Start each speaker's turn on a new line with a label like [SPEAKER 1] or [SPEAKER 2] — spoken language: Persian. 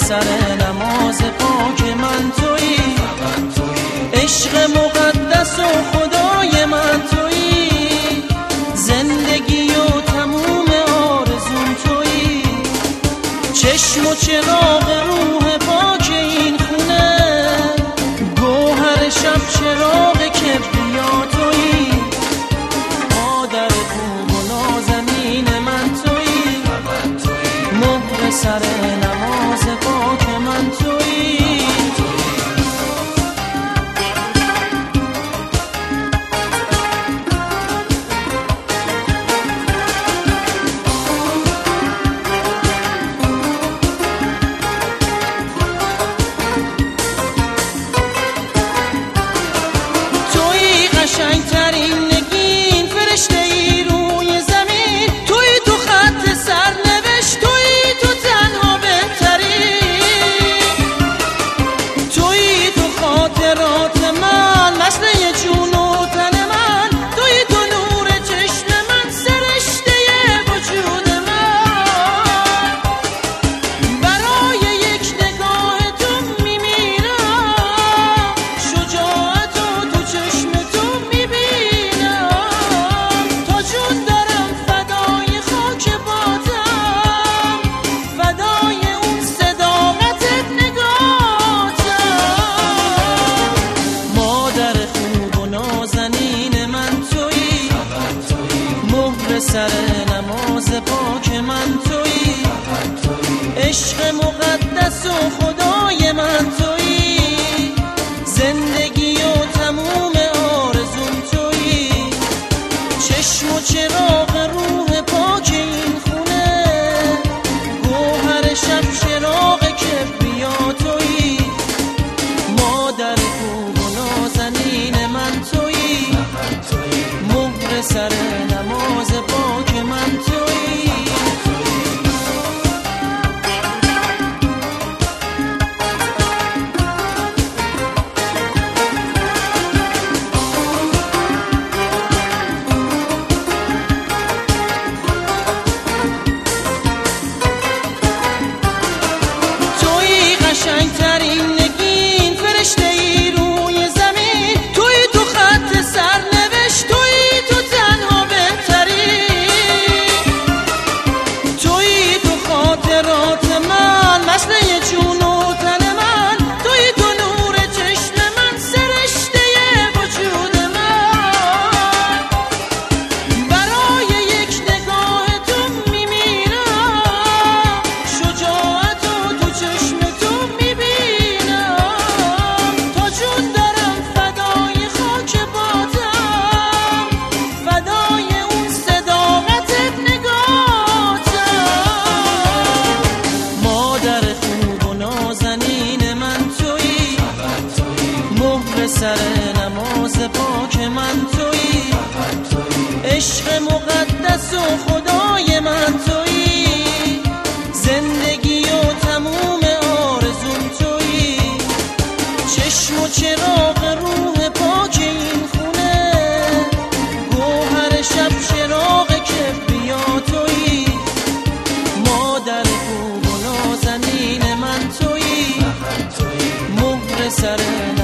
[SPEAKER 1] سر نماز پاک من تویی، عشق مقدس و خدای من تویی، زندگی و تموم آرزوم تویی، چشم و چراغ روح پاک این خونه، گوهر شب چراغ کبریا تویی، مادر خوب و نازنین من تویی، مهر سر نماز پاک من تویی. قشنگترین نگین فرشته ای روی زمین، توی تو خط سرنوشت، توی تو تنها بهترین، توی تو خاطرات من، مسئله جون و تن من، توی تو نور چشم من، سرشته وجود من، برای یک نگاه تو میمیرم، شجاعت و تو چشم سر نماز پاک من تویی، عشق مقدس و خدای من تویی، زندگی و تموم آرزوم تویی، چشم و چراغ روح پاک این خونه، گوهر شب چراغ کبریا تویی، مادر خوب و نازنین من تویی، مهر سر نماز پاک من تویی. تویی قشنگترین نگین فرشته ای روی زمین، توی تو خط سرنوشت، توی تو تنها خاطرات من، مسئله جون و تن من، توی تو نور چشم من، سرشته وجود من، برای یک نگاه تو میمیرم، شجاعت و تو چشم تو میبینم، تا جون دارم فدای خاک بادم، فدای اون صداقتت نگاتم، مادر خوب و نازنین من تویی، مهر سر نماز پاک من تویی، عشق مقدس و خدای من تویی، زندگی و تموم آرزوم تویی، چشم و چراغ روح پاک این خونه، گوهر شب چراغ کبریا تویی، مادر خوب و نازنین من تویی، مهر سر